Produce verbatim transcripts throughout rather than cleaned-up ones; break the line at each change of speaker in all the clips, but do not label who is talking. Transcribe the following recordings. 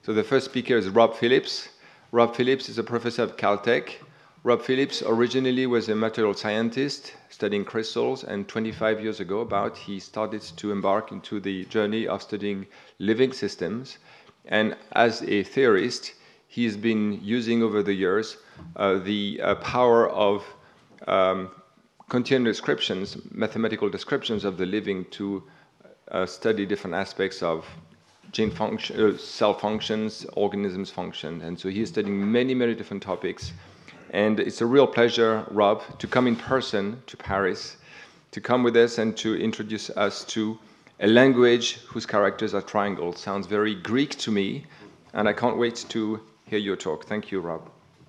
So the first speaker is Rob Phillips. Rob Phillips is a professor at Caltech. Rob Phillips originally was a material scientist studying crystals, and twenty-five years ago about, he started to embark into the journey of studying living systems. And as a theorist, he's been using over the years uh, the uh, power of um, continuum descriptions, mathematical descriptions of the living to uh, study different aspects of gene function, uh, cell functions, organisms function. And so he's studying many, many different topics. And it's a real pleasure, Rob, to come in person to Paris, to come with us and to introduce us to a language whose characters are triangles. Sounds very Greek to me, and I can't wait to hear your talk. Thank you, Rob.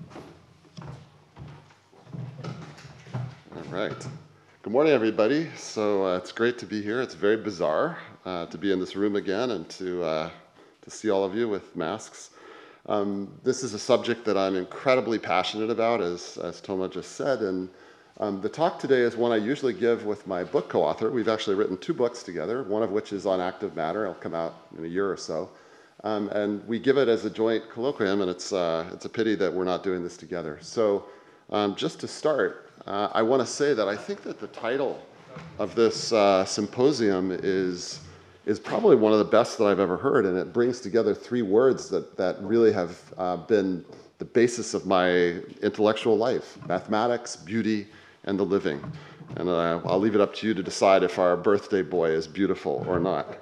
All right. Good morning, everybody. So uh, it's great to be here. It's very bizarre uh, to be in this room again and to, uh, to see all of you with masks. Um, this is a subject that I'm incredibly passionate about, as, as Thomas just said, and um, the talk today is one I usually give with my book co-author. We've actually written two books together, one of which is on active matter. It'll come out in a year or so. Um, and we give it as a joint colloquium, and it's, uh, it's a pity that we're not doing this together. So um, just to start, uh, I want to say that I think that the title of this uh, symposium is is probably one of the best that I've ever heard, and it brings together three words that, that really have uh, been the basis of my intellectual life: mathematics, beauty, and the living. And uh, I'll leave it up to you to decide if our birthday boy is beautiful or not.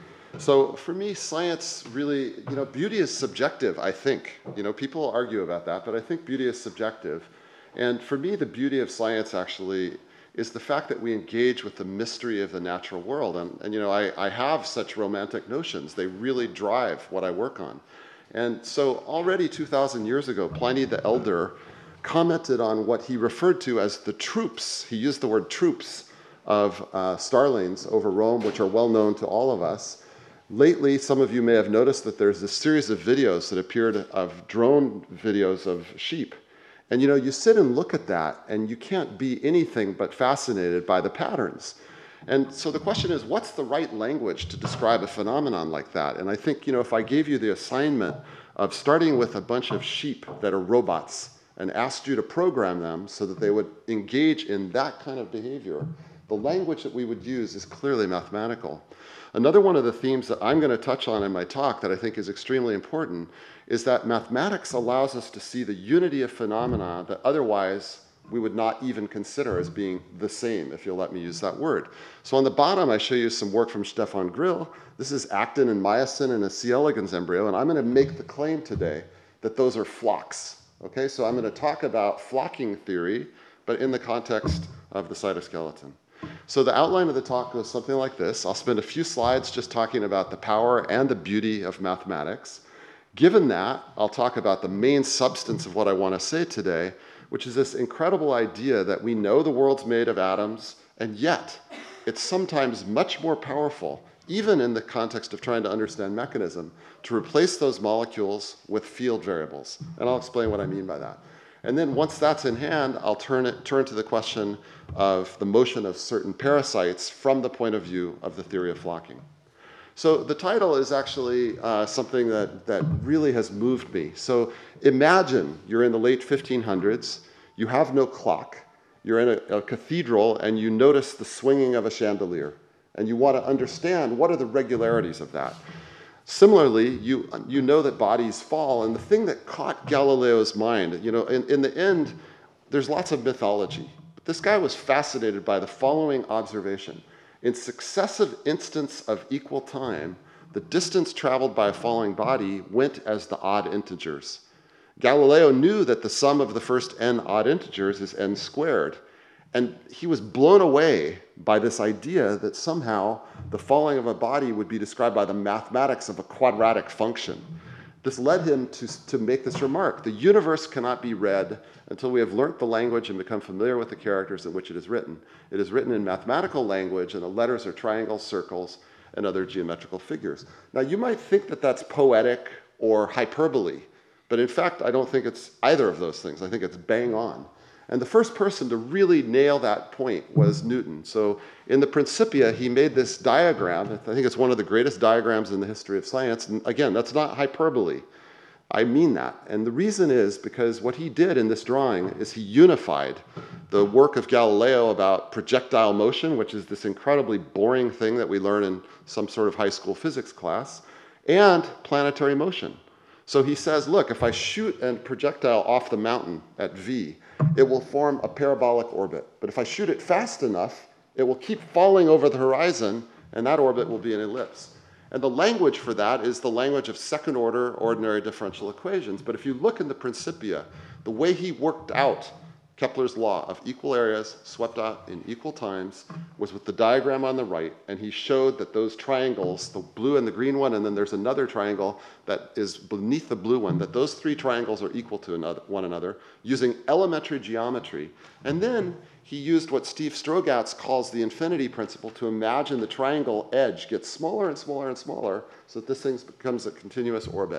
So for me, science really, you know, beauty is subjective, I think. You know, people argue about that, but I think beauty is subjective. And for me, the beauty of science actually is the fact that we engage with the mystery of the natural world. And, and you know, I, I have such romantic notions. They really drive what I work on. And so already two thousand years ago, Pliny the Elder commented on what he referred to as the troops. He used the word troops of uh, starlings over Rome, which are well known to all of us. Lately, some of you may have noticed that there's this series of videos that appeared of drone videos of sheep. And you know, you sit and look at that, and you can't be anything but fascinated by the patterns. And so the question is, what's the right language to describe a phenomenon like that? And I think, you know, if I gave you the assignment of starting with a bunch of sheep that are robots and asked you to program them so that they would engage in that kind of behavior, the language that we would use is clearly mathematical. Another one of the themes that I'm going to touch on in my talk that I think is extremely important is that mathematics allows us to see the unity of phenomena that otherwise we would not even consider as being the same, if you'll let me use that word. So on the bottom, I show you some work from Stefan Grill. This is actin and myosin in a C. elegans embryo, and I'm going to make the claim today that those are flocks. Okay, so I'm going to talk about flocking theory, but in the context of the cytoskeleton. So the outline of the talk goes something like this. I'll spend a few slides just talking about the power and the beauty of mathematics. Given that, I'll talk about the main substance of what I want to say today, which is this incredible idea that we know the world's made of atoms, and yet it's sometimes much more powerful, even in the context of trying to understand mechanism, to replace those molecules with field variables. And I'll explain what I mean by that. And then once that's in hand, I'll turn, it, turn to the question of the motion of certain parasites from the point of view of the theory of flocking. So the title is actually uh, something that, that really has moved me. So imagine you're in the late fifteen hundreds, you have no clock, you're in a, a cathedral, and you notice the swinging of a chandelier, and you want to understand what are the regularities of that. Similarly, you, you know that bodies fall, and the thing that caught Galileo's mind, you know, in, in the end, there's lots of mythology, but this guy was fascinated by the following observation. In successive instants of equal time, the distance traveled by a falling body went as the odd integers. Galileo knew that the sum of the first n odd integers is n squared, and he was blown away by this idea that somehow the falling of a body would be described by the mathematics of a quadratic function. This led him to, to make this remark: the universe cannot be read until we have learnt the language and become familiar with the characters in which it is written. It is written in mathematical language, and the letters are triangles, circles, and other geometrical figures. Now, you might think that that's poetic or hyperbole, but in fact, I don't think it's either of those things. I think it's bang on. And the first person to really nail that point was Newton. So in the Principia, he made this diagram. I think it's one of the greatest diagrams in the history of science. And again, that's not hyperbole. I mean that. And the reason is because what he did in this drawing is he unified the work of Galileo about projectile motion, which is this incredibly boring thing that we learn in some sort of high school physics class, and planetary motion. So he says, look, if I shoot a projectile off the mountain at V, it will form a parabolic orbit. But if I shoot it fast enough, it will keep falling over the horizon, and that orbit will be an ellipse. And the language for that is the language of second-order ordinary differential equations. But if you look in the Principia, the way he worked out Kepler's law of equal areas swept out in equal times was with the diagram on the right, and he showed that those triangles, the blue and the green one, and then there's another triangle that is beneath the blue one, that those three triangles are equal to another, one another using elementary geometry. And then he used what Steve Strogatz calls the infinity principle to imagine the triangle edge gets smaller and smaller and smaller so that this thing becomes a continuous orbit.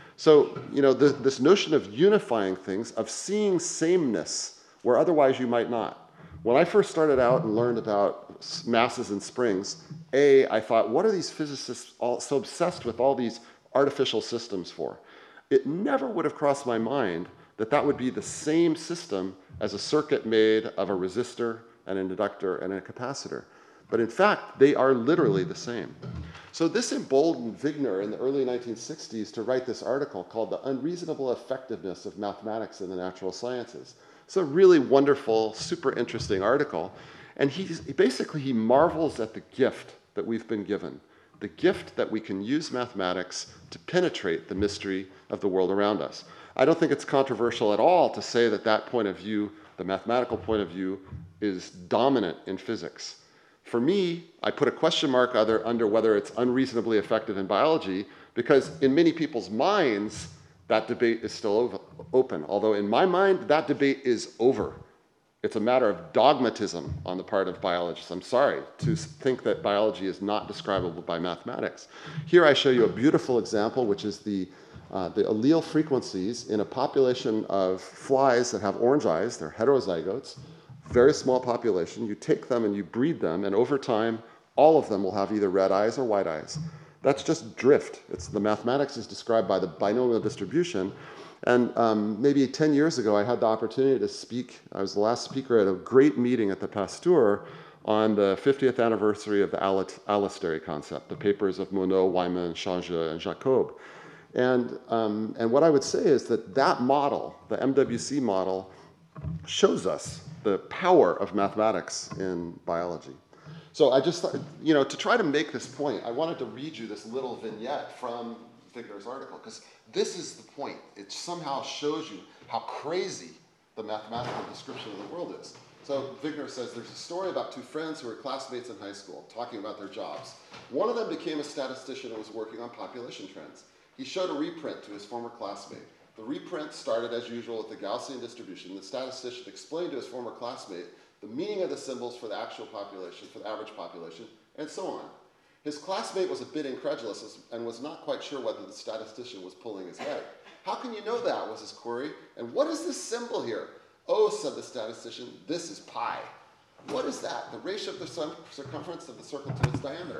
So, you know, the, this notion of unifying things, of seeing sameness where otherwise you might not. When I first started out and learned about masses and springs, A, I thought, what are these physicists all so obsessed with all these artificial systems for? It never would have crossed my mind that that would be the same system as a circuit made of a resistor, and an inductor, and a capacitor. But in fact, they are literally the same. So this emboldened Wigner in the early nineteen sixties to write this article called The Unreasonable Effectiveness of Mathematics in the Natural Sciences. It's a really wonderful, super interesting article. And he's, basically, he marvels at the gift that we've been given, the gift that we can use mathematics to penetrate the mystery of the world around us. I don't think it's controversial at all to say that that point of view, the mathematical point of view, is dominant in physics. For me, I put a question mark other, under whether it's unreasonably effective in biology, because in many people's minds, that debate is still over, open. Although in my mind, that debate is over. It's a matter of dogmatism on the part of biologists. I'm sorry to think that biology is not describable by mathematics. Here I show you a beautiful example, which is the, uh, the allele frequencies in a population of flies that have orange eyes. They're heterozygotes, very small population. You take them and you breed them, and over time, all of them will have either red eyes or white eyes. That's just drift. It's, the mathematics is described by the binomial distribution. And um, maybe ten years ago, I had the opportunity to speak. I was the last speaker at a great meeting at the Pasteur on the fiftieth anniversary of the allostery concept, the papers of Monod, Wyman, Changeux, and Jacob. And, um, and what I would say is that that model, the M W C model, shows us the power of mathematics in biology. So I just thought, you know, to try to make this point, I wanted to read you this little vignette from Wigner's article, because this is the point. It somehow shows you how crazy the mathematical description of the world is. So Wigner says, there's a story about two friends who were classmates in high school, talking about their jobs. One of them became a statistician and was working on population trends. He showed a reprint to his former classmate. The reprint started, as usual, with the Gaussian distribution. The statistician explained to his former classmate the meaning of the symbols for the actual population, for the average population, and so on. His classmate was a bit incredulous and was not quite sure whether the statistician was pulling his head. How can you know that, was his query. And what is this symbol here? Oh, said the statistician, this is pi. What is that? The ratio of the circumference of the circle to its diameter.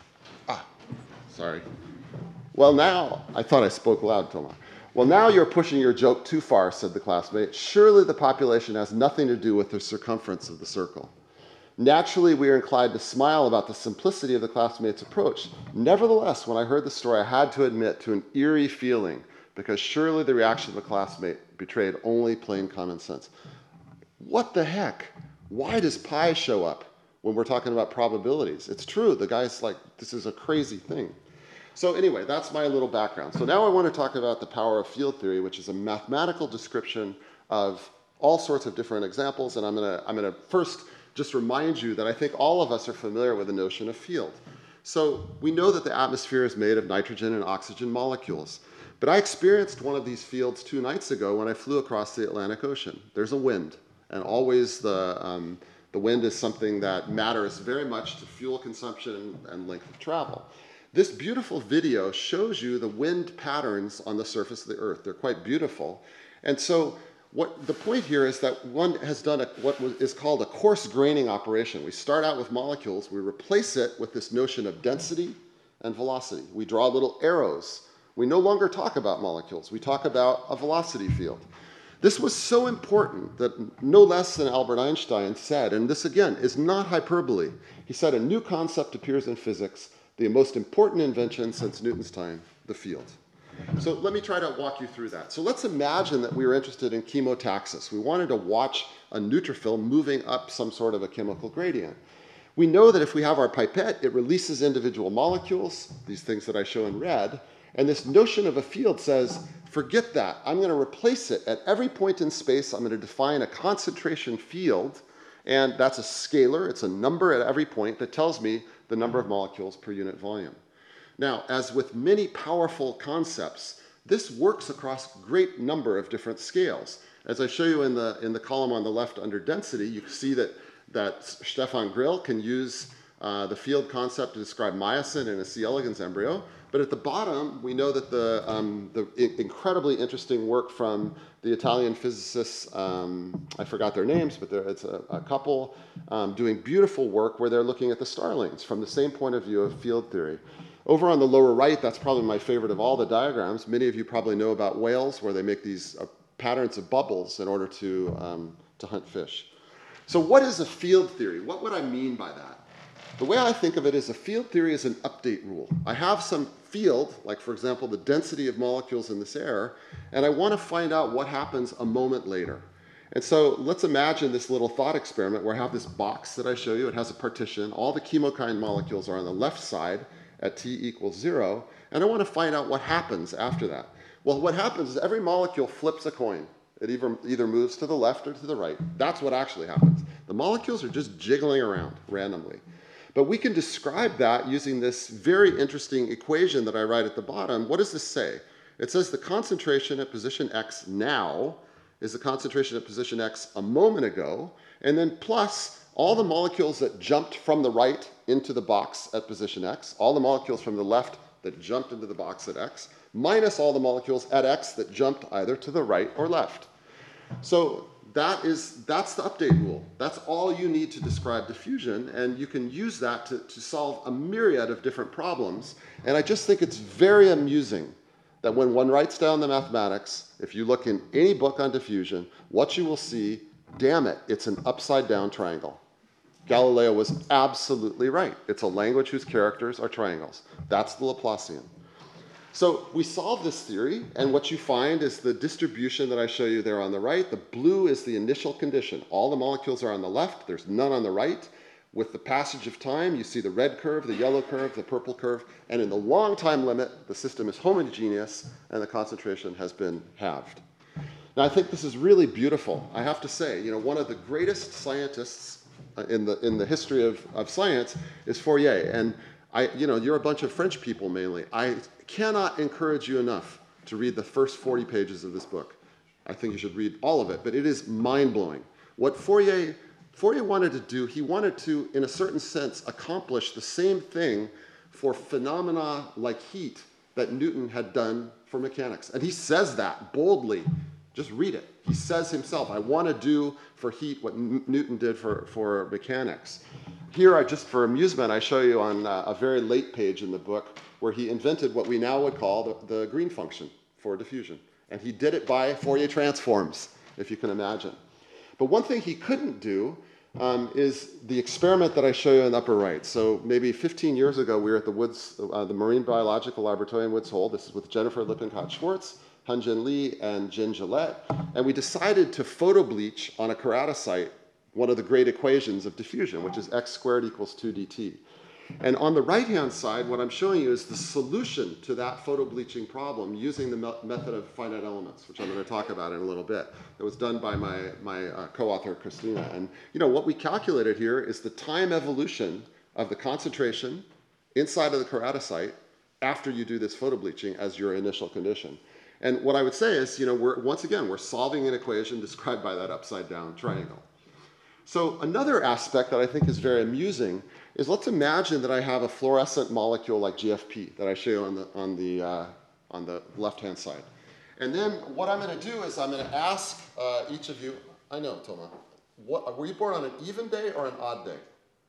Ah, sorry. Well, now, I thought I spoke loud till now. Well, now you're pushing your joke too far, said the classmate. Surely the population has nothing to do with the circumference of the circle. Naturally, we are inclined to smile about the simplicity of the classmate's approach. Nevertheless, when I heard the story, I had to admit to an eerie feeling, because surely the reaction of the classmate betrayed only plain common sense. What the heck? Why does pi show up when we're talking about probabilities? It's true. The guy's like, this is a crazy thing. So anyway, that's my little background. So now I want to talk about the power of field theory, which is a mathematical description of all sorts of different examples. And I'm going to, I'm going to first just remind you that I think all of us are familiar with the notion of field. So we know that the atmosphere is made of nitrogen and oxygen molecules. But I experienced one of these fields two nights ago when I flew across the Atlantic Ocean. There's a wind, and always the, um, the wind is something that matters very much to fuel consumption and length of travel. This beautiful video shows you the wind patterns on the surface of the Earth. They're quite beautiful. And so what the point here is that one has done a, what was, is called a coarse graining operation. We start out with molecules, we replace it with this notion of density and velocity. We draw little arrows. We no longer talk about molecules. We talk about a velocity field. This was so important that no less than Albert Einstein said, and this again is not hyperbole, he said, a new concept appears in physics, the most important invention since Newton's time, the field. So let me try to walk you through that. So let's imagine that we were interested in chemotaxis. We wanted to watch a neutrophil moving up some sort of a chemical gradient. We know that if we have our pipette, it releases individual molecules, these things that I show in red, and this notion of a field says, forget that. I'm going to replace it. At every point in space, I'm going to define a concentration field, and that's a scalar. It's a number at every point that tells me the number of molecules per unit volume. Now, as with many powerful concepts, this works across a great number of different scales. As I show you in the, in the column on the left under density, you can see that, that Stefan Grill can use uh, the field concept to describe myosin in a C. elegans embryo. But at the bottom, we know that the, um, the incredibly interesting work from the Italian physicists, um, I forgot their names, but it's a, a couple um, doing beautiful work where they're looking at the starlings from the same point of view of field theory. Over on the lower right, that's probably my favorite of all the diagrams. Many of you probably know about whales where they make these uh, patterns of bubbles in order to, um, to hunt fish. So what is a field theory? What would I mean by that? The way I think of it is a field theory is an update rule. I have some field, like for example, the density of molecules in this air, and I want to find out what happens a moment later. And so let's imagine this little thought experiment where I have this box that I show you. It has a partition. All the chemokine molecules are on the left side at t equals zero, and I want to find out what happens after that. Well, what happens is every molecule flips a coin. It either, either moves to the left or to the right. That's what actually happens. The molecules are just jiggling around randomly. But we can describe that using this very interesting equation that I write at the bottom. What does this say? It says the concentration at position x now is the concentration at position x a moment ago, and then plus all the molecules that jumped from the right into the box at position x, all the molecules from the left that jumped into the box at x, minus all the molecules at x that jumped either to the right or left. So that is, that's the update rule. That's all you need to describe diffusion, and you can use that to, to solve a myriad of different problems. And I just think it's very amusing that when one writes down the mathematics, if you look in any book on diffusion, what you will see, damn it, it's an upside down triangle. Galileo was absolutely right. It's a language whose characters are triangles. That's the Laplacian. So we solve this theory, and what you find is the distribution that I show you there on the right. The blue is the initial condition. All the molecules are on the left. There's none on the right. With the passage of time, you see the red curve, the yellow curve, the purple curve, and in the long time limit, the system is homogeneous, and the concentration has been halved. Now, I think this is really beautiful. I have to say, you know, one of the greatest scientists in the, in the history of, of science is Fourier, and I, you know, you're a bunch of French people mainly. I cannot encourage you enough to read the first forty pages of this book. I think you should read all of it, but it is mind-blowing. What Fourier, Fourier wanted to do, he wanted to, in a certain sense, accomplish the same thing for phenomena like heat that Newton had done for mechanics. And he says that boldly. Just read it. He says himself, I want to do for heat what N Newton did for, for mechanics. Here, I just for amusement, I show you on uh, a very late page in the book where he invented what we now would call the, the green function for diffusion. And he did it by Fourier transforms, if you can imagine. But one thing he couldn't do um, is the experiment that I show you in the upper right. So maybe fifteen years ago, we were at the Woods, uh, the Marine Biological Laboratory in Woods Hole. This is with Jennifer Lippincott-Schwartz, Hyunjin Lee, and Jin Gillette. And we decided to photo bleach on a keratocyte one of the great equations of diffusion, which is x squared equals two d t. And on the right-hand side, what I'm showing you is the solution to that photo bleaching problem using the me method of finite elements, which I'm going to talk about in a little bit. It was done by my, my uh, co-author, Christina. And you know, what we calculated here is the time evolution of the concentration inside of the keratocyte after you do this photo bleaching as your initial condition. And what I would say is, you know, we're, once again, we're solving an equation described by that upside-down triangle. So another aspect that I think is very amusing is let's imagine that I have a fluorescent molecule like G F P that I show you on the, on the, uh, on the left-hand side. And then what I'm going to do is I'm going to ask uh, each of you, I know, Thomas, what, were you born on an even day or an odd day?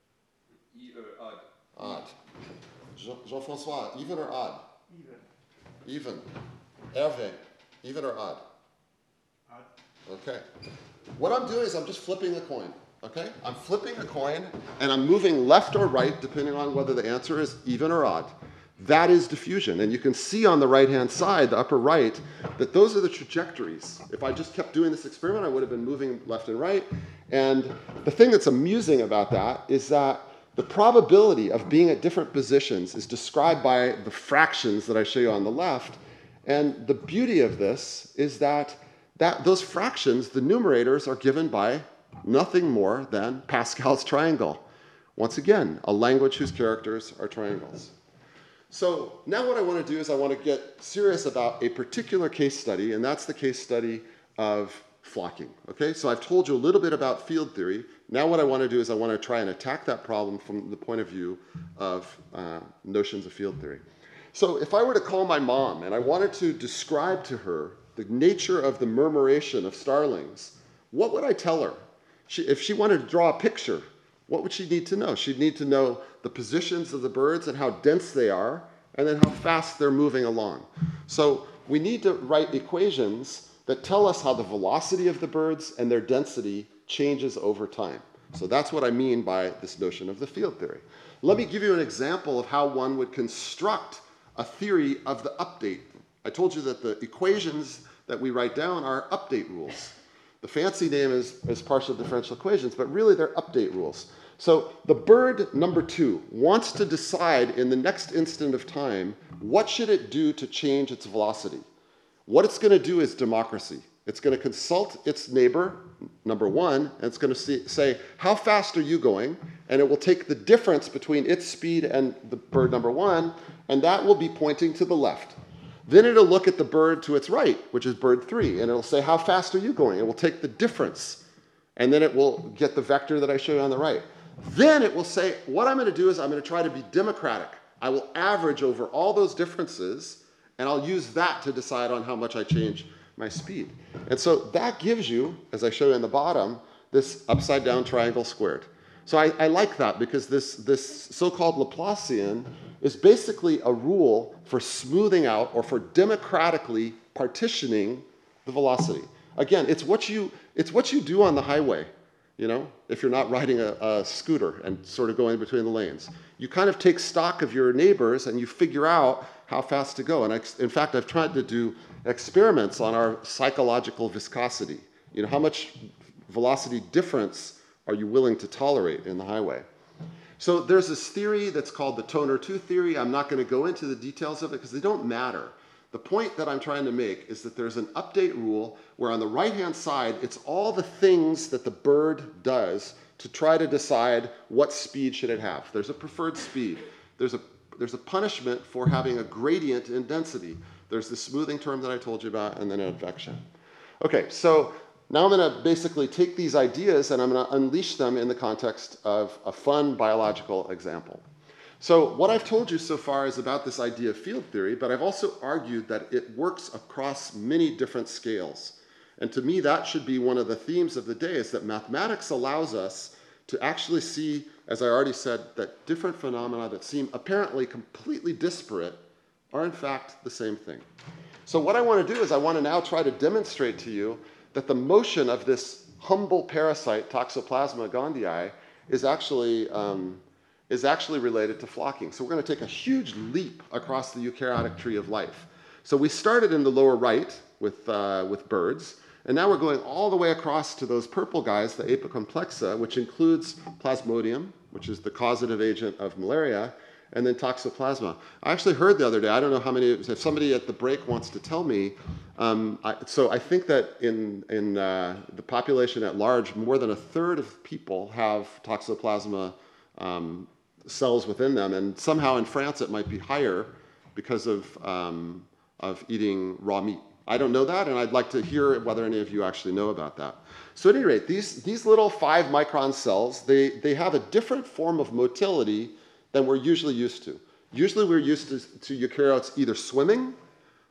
Even, odd.
Odd. Jean- Jean-François, even or odd?
Even.
Even. Hervé, even or odd?
Odd.
Okay. What I'm doing is I'm just flipping a coin. Okay? I'm flipping a coin and I'm moving left or right depending on whether the answer is even or odd. That is diffusion. And you can see on the right-hand side, the upper right, that those are the trajectories. If I just kept doing this experiment, I would have been moving left and right. And the thing that's amusing about that is that the probability of being at different positions is described by the fractions that I show you on the left. And the beauty of this is that, that those fractions, the numerators, are given by nothing more than Pascal's triangle. Once again, a language whose characters are triangles. So now what I want to do is I want to get serious about a particular case study, and that's the case study of flocking. Okay, so I've told you a little bit about field theory. Now what I want to do is I want to try and attack that problem from the point of view of uh, notions of field theory. So if I were to call my mom and I wanted to describe to her the nature of the murmuration of starlings, what would I tell her? She, if she wanted to draw a picture, what would she need to know? She'd need to know the positions of the birds and how dense they are, and then how fast they're moving along. So we need to write equations that tell us how the velocity of the birds and their density changes over time. So that's what I mean by this notion of the field theory. Let me give you an example of how one would construct a theory of the update. I told you that the equations that we write down are update rules. The fancy name is, is partial differential equations, but really they're update rules. So the bird number two wants to decide in the next instant of time, what should it do to change its velocity? What it's going to do is democracy. It's going to consult its neighbor, number one, and it's going to see, say, how fast are you going? And it will take the difference between its speed and the bird number one, and that will be pointing to the left. Then it'll look at the bird to its right, which is bird three, and it'll say, how fast are you going? It will take the difference, and then it will get the vector that I show you on the right. Then it will say, what I'm going to do is I'm going to try to be democratic. I will average over all those differences, and I'll use that to decide on how much I change my speed. And so that gives you, as I show you on the bottom, this upside down triangle squared. So I, I like that because this, this so-called Laplacian is basically a rule for smoothing out or for democratically partitioning the velocity. Again, it's what you, it's what you do on the highway, you know, if you're not riding a, a scooter and sort of going between the lanes. You kind of take stock of your neighbors and you figure out how fast to go. And I, in fact, I've tried to do experiments on our psychological viscosity. You know, how much velocity difference are you willing to tolerate in the highway? So there's this theory that's called the Toner two theory. I'm not going to go into the details of it because they don't matter. The point that I'm trying to make is that there's an update rule where on the right-hand side, it's all the things that the bird does to try to decide what speed should it have. There's a preferred speed. There's a, there's a punishment for having a gradient in density. There's the smoothing term that I told you about, and then an advection. Okay, so now I'm going to basically take these ideas and I'm going to unleash them in the context of a fun biological example. So what I've told you so far is about this idea of field theory, but I've also argued that it works across many different scales. And to me, that should be one of the themes of the day, is that mathematics allows us to actually see, as I already said, that different phenomena that seem apparently completely disparate are in fact the same thing. So what I want to do is I want to now try to demonstrate to you that the motion of this humble parasite, Toxoplasma gondii, is actually, um, is actually related to flocking. So we're going to take a huge leap across the eukaryotic tree of life. So we started in the lower right with, uh, with birds, and now we're going all the way across to those purple guys, the Apicomplexa, which includes Plasmodium, which is the causative agent of malaria, and then Toxoplasma. I actually heard the other day, I don't know how many, if somebody at the break wants to tell me, um, I, so I think that in, in uh, the population at large, more than a third of people have Toxoplasma um, cells within them, and somehow in France it might be higher because of, um, of eating raw meat. I don't know that, and I'd like to hear whether any of you actually know about that. So at any rate, these, these little five micron cells, they, they have a different form of motility than we're usually used to. Usually we're used to, to eukaryotes either swimming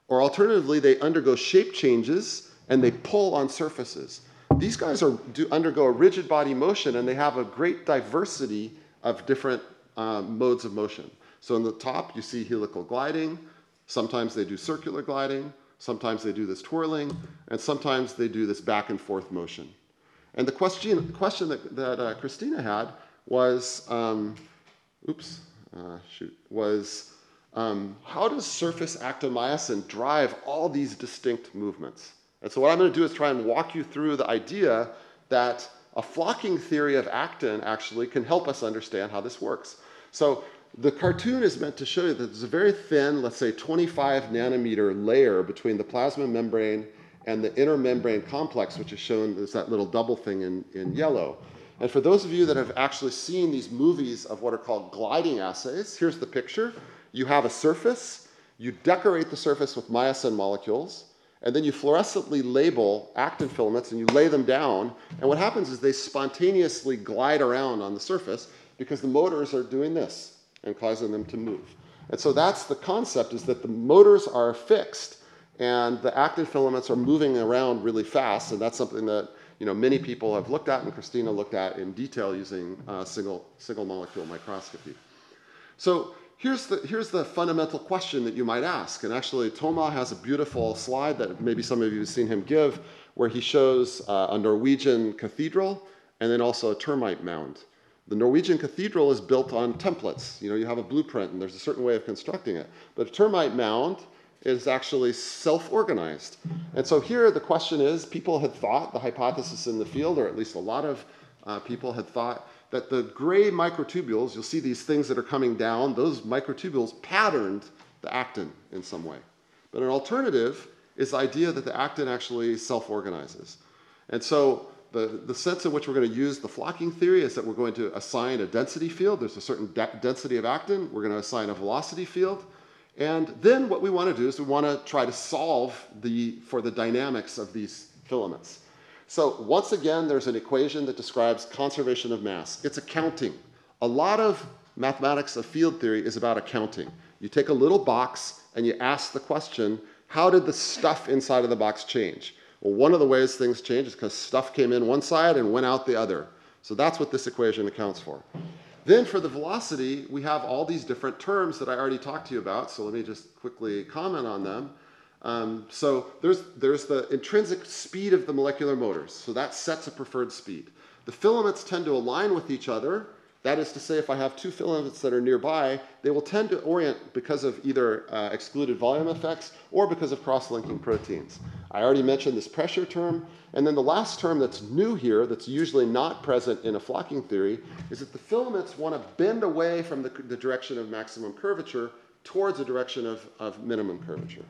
Or alternatively, they undergo shape changes and they pull on surfaces. These guys are, do undergo a rigid body motion, and they have a great diversity of different uh, modes of motion. So in the top, you see helical gliding. Sometimes they do circular gliding. Sometimes they do this twirling. And sometimes they do this back and forth motion. And the question, question that, that uh, Christina had was, um, oops, uh, shoot, was um, how does surface actomyosin drive all these distinct movements? And so what I'm going to do is try and walk you through the idea that a flocking theory of actin actually can help us understand how this works. So the cartoon is meant to show you that there's a very thin, let's say twenty-five nanometer layer between the plasma membrane and the inner membrane complex, which is shown as that little double thing in, in yellow. And for those of you that have actually seen these movies of what are called gliding assays, here's the picture. You have a surface, you decorate the surface with myosin molecules, and then you fluorescently label actin filaments and you lay them down. And what happens is they spontaneously glide around on the surface because the motors are doing this and causing them to move. And so that's the concept, is that the motors are fixed and the actin filaments are moving around really fast. And that's something that, you know, many people have looked at, and Christina looked at in detail using uh, single, single molecule microscopy. So Here's the, here's the fundamental question that you might ask. And actually, Thomas has a beautiful slide that maybe some of you have seen him give, where he shows uh, a Norwegian cathedral and then also a termite mound. The Norwegian cathedral is built on templates. You know, you have a blueprint and there's a certain way of constructing it. But a termite mound is actually self-organized. And so here the question is, people had thought, the hypothesis in the field, or at least a lot of uh, people had thought, that the gray microtubules, you'll see these things that are coming down, those microtubules patterned the actin in some way. But an alternative is the idea that the actin actually self-organizes. And so the, the sense in which we're going to use the flocking theory is that we're going to assign a density field. There's a certain de density of actin. We're going to assign a velocity field. And then what we want to do is we want to try to solve the, for the dynamics of these filaments. So once again, there's an equation that describes conservation of mass. It's accounting. A lot of mathematics of field theory is about accounting. You take a little box and you ask the question, how did the stuff inside of the box change? Well, one of the ways things change is because stuff came in one side and went out the other. So that's what this equation accounts for. Then for the velocity, we have all these different terms that I already talked to you about. So let me just quickly comment on them. Um, so there's, there's the intrinsic speed of the molecular motors. So that sets a preferred speed. The filaments tend to align with each other. That is to say, if I have two filaments that are nearby, they will tend to orient because of either uh, excluded volume effects or because of cross-linking proteins. I already mentioned this pressure term. And then the last term that's new here, that's usually not present in a flocking theory, is that the filaments want to bend away from the, the direction of maximum curvature towards a direction of, of minimum curvature.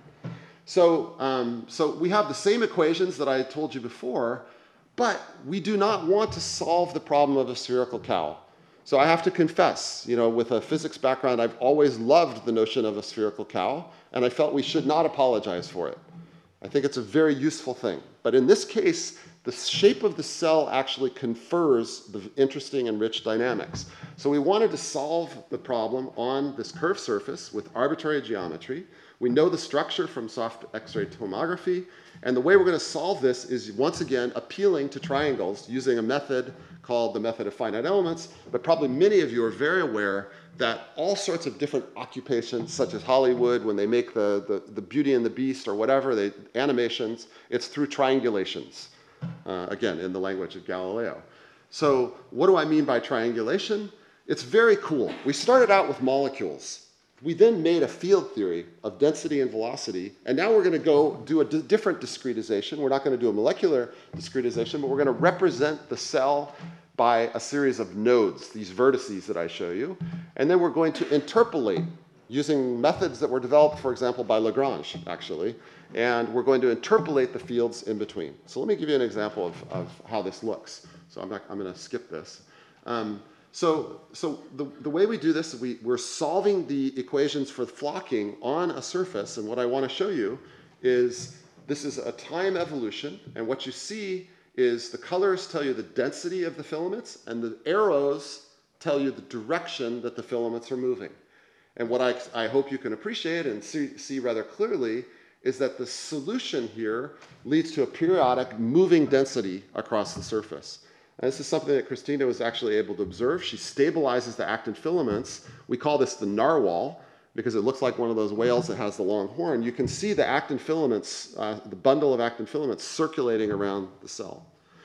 So, um, so we have the same equations that I told you before, but we do not want to solve the problem of a spherical cow. So I have to confess, you know, with a physics background, I've always loved the notion of a spherical cow, and I felt we should not apologize for it. I think it's a very useful thing. But in this case, the shape of the cell actually confers the interesting and rich dynamics. So we wanted to solve the problem on this curved surface with arbitrary geometry. We know the structure from soft X-ray tomography, and the way we're going to solve this is, once again, appealing to triangles using a method called the method of finite elements. But probably many of you are very aware that all sorts of different occupations, such as Hollywood, when they make the, the, the Beauty and the Beast or whatever, they, animations, it's through triangulations, uh, again, in the language of Galileo. So what do I mean by triangulation? It's very cool. We started out with molecules. We then made a field theory of density and velocity, and now we're going to go do a different discretization. We're not going to do a molecular discretization, but we're going to represent the cell by a series of nodes, these vertices that I show you, and then we're going to interpolate using methods that were developed, for example, by Lagrange, actually, and we're going to interpolate the fields in between. So let me give you an example of, of how this looks. So I'm, not, I'm going to skip this. Um, So, so the, the way we do this, we, we're solving the equations for flocking on a surface, and what I want to show you is this is a time evolution, and what you see is the colors tell you the density of the filaments, and the arrows tell you the direction that the filaments are moving. And what I, I hope you can appreciate and see, see rather clearly is that the solution here leads to a periodic moving density across the surface. And this is something that Christina was actually able to observe. She stabilizes the actin filaments. We call this the narwhal because it looks like one of those whales that has the long horn. You can see the actin filaments, uh, the bundle of actin filaments circulating around the cell.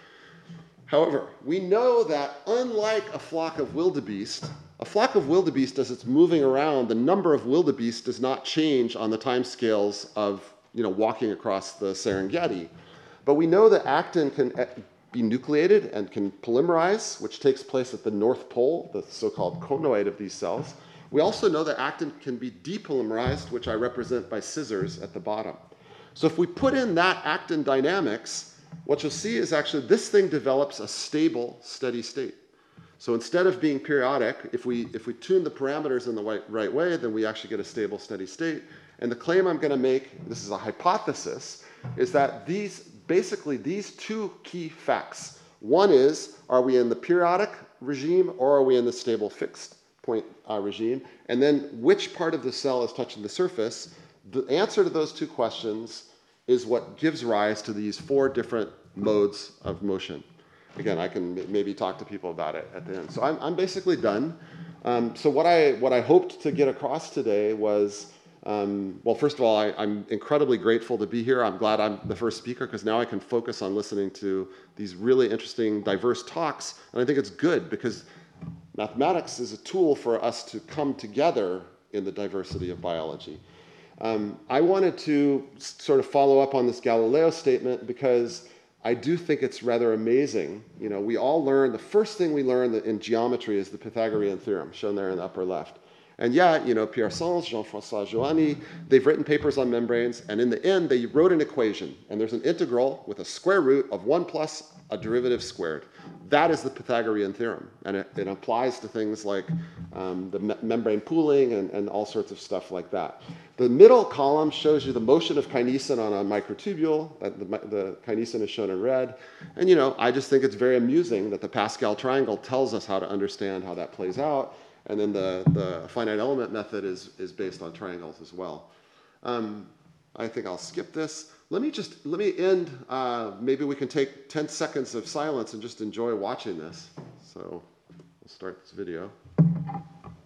However, we know that unlike a flock of wildebeest, a flock of wildebeest, as it's moving around, the number of wildebeest does not change on the time scales of you know, walking across the Serengeti. But we know that actin can be nucleated and can polymerize, which takes place at the North Pole, the so-called conoid of these cells. We also know that actin can be depolymerized, which I represent by scissors at the bottom. So if we put in that actin dynamics, what you'll see is actually this thing develops a stable, steady state. So instead of being periodic, if we, if we tune the parameters in the right, right way, then we actually get a stable, steady state. And the claim I'm going to make, this is a hypothesis, is that these, basically these two key facts. One is, are we in the periodic regime or are we in the stable fixed point uh, regime? And then which part of the cell is touching the surface? The answer to those two questions is what gives rise to these four different modes of motion. Again, I can maybe talk to people about it at the end. So I'm, I'm basically done. Um, so what I, what I hoped to get across today was, um, well, first of all, I, I'm incredibly grateful to be here. I'm glad I'm the first speaker because now I can focus on listening to these really interesting, diverse talks. And I think it's good because mathematics is a tool for us to come together in the diversity of biology. Um, I wanted to sort of follow up on this Galileo statement because I do think it's rather amazing. You know, we all learn, the first thing we learn in geometry is the Pythagorean theorem, shown there in the upper left. And yet, you know, Pierre Sens, Jean-François Joanny, they've written papers on membranes, and in the end, they wrote an equation. And there's an integral with a square root of one plus a derivative squared. That is the Pythagorean theorem. And it, it applies to things like um, the me membrane pooling and, and all sorts of stuff like that. The middle column shows you the motion of kinesin on a microtubule. That the, the kinesin is shown in red. And, you know, I just think it's very amusing that the Pascal triangle tells us how to understand how that plays out. And then the, the finite element method is, is based on triangles as well. Um, I think I'll skip this. Let me just, let me end, uh, maybe we can take ten seconds of silence and just enjoy watching this. So we'll start this video. You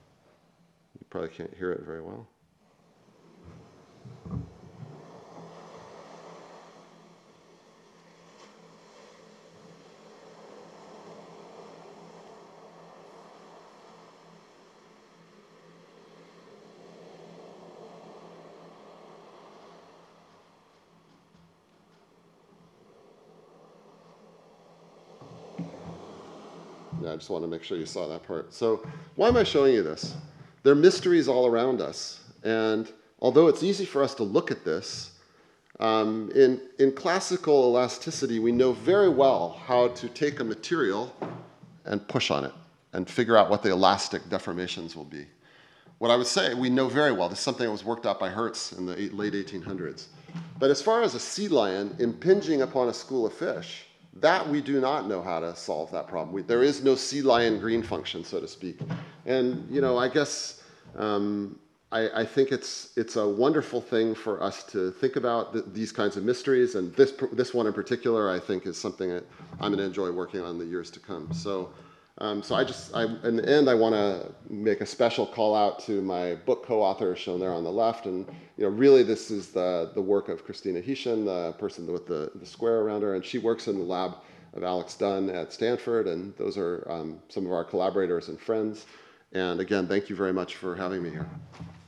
probably can't hear it very well. Yeah, I just want to make sure you saw that part. So why am I showing you this? There are mysteries all around us. And although it's easy for us to look at this, um, in, in classical elasticity, we know very well how to take a material and push on it and figure out what the elastic deformations will be. What I would say, we know very well. This is something that was worked out by Hertz in the late eighteen hundreds. But as far as a sea lion impinging upon a school of fish, that we do not know how to solve that problem. We, there is no sea lion green function, so to speak. And, you know, I guess um, I, I think it's, it's a wonderful thing for us to think about th these kinds of mysteries. And this, this one in particular, I think, is something that I'm going to enjoy working on in the years to come. So, um, so I just, I, in the end, I want to make a special call out to my book co-author shown there on the left. And, you know, really this is the, the work of Christina Hieschen, the person with the, the square around her. And she works in the lab of Alex Dunn at Stanford. And those are um, some of our collaborators and friends. And again, thank you very much for having me here.